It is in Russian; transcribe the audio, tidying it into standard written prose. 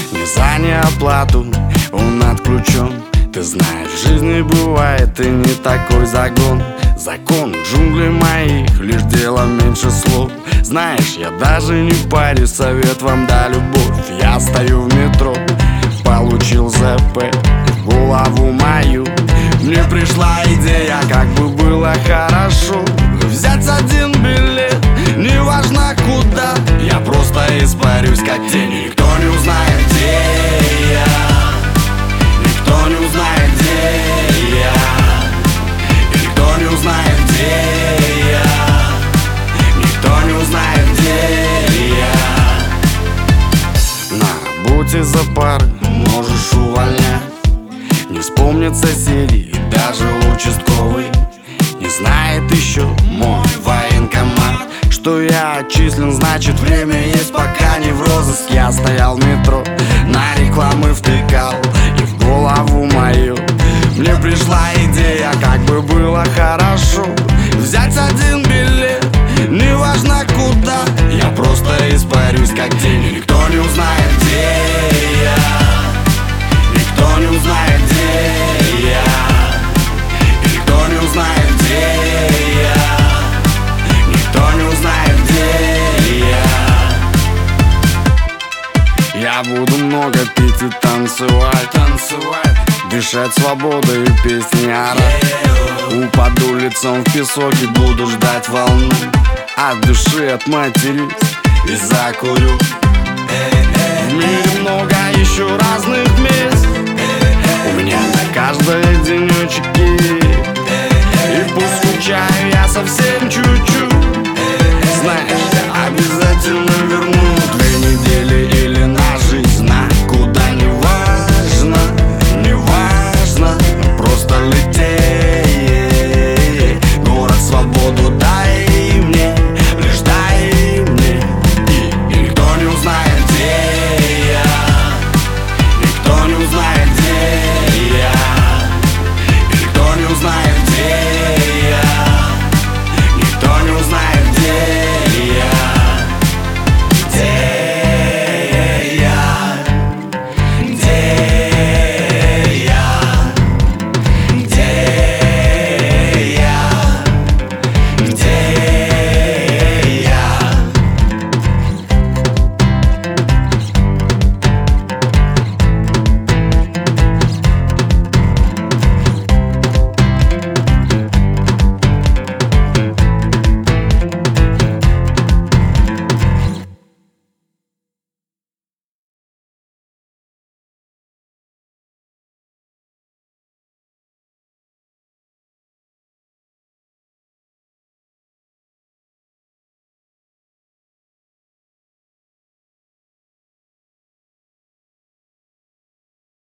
не за неоплату он отключен. Ты знаешь, в жизни бывает и не такой загон. Закон джунглей моих, лишь дело меньше слов. Знаешь, я даже не парюсь, совет вам да любовь. Я стою в метро, получил ЗП в голову мою. Мне пришла идея, как бы было хорошо взять один билет, неважно куда. Я просто испарюсь как тень, никто не узнает, где я. Никто не узнает, где я. Никто не узнает, где я. Никто не узнает, где я. На работе за пары можешь увольнять. Не вспомнят соседи и даже участковый. Не знает еще мой военкомат, что я отчислен, значит время есть, пока не в розыск. Я стоял в метро, на рекламы втыкал, и в голову мою мне пришла идея, как бы было хорошо взять один билет, неважно куда. Я просто испарюсь как тень, никто не узнает, где я. Никто не узнает, где я. Никто не узнает, где я. Никто не узнает, где я. Я буду много пить и танцевать, дышать свободой и песни орать. Упаду лицом в песок и буду ждать волну. От души отматерюсь и закурю. В мире много еще раз